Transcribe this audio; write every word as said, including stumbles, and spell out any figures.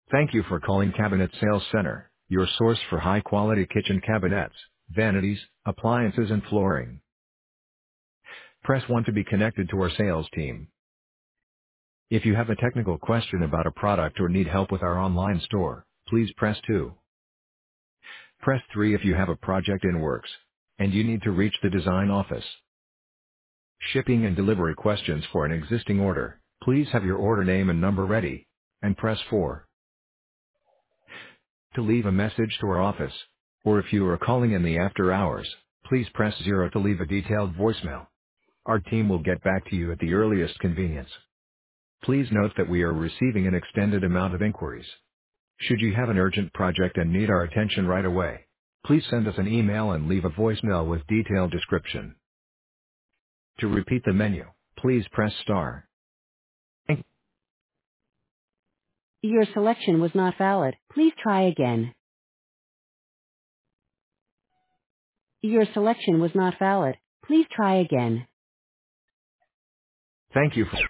Thank you for calling Cabinet Sales Center, your source for high-quality kitchen cabinets, vanities, appliances and flooring. Press one to be connected to our sales team. If you have a technical question about a product or need help with our online store, please press two. Press three if you have a project in works and you need to reach the design office. Shipping and delivery questions for an existing order, please have your order name and number ready, and press four. To leave a message to our office, or if you are calling in the after hours, please press zero to leave a detailed voicemail. Our team will get back to you at the earliest convenience. Please note that we are receiving an extended amount of inquiries. Should you have an urgent project and need our attention right away, please send us an email and leave a voicemail with detailed description. To repeat the menu, please press star. Thank- Your selection was not valid. Please try again. Your selection was not valid. Please try again. Thank you for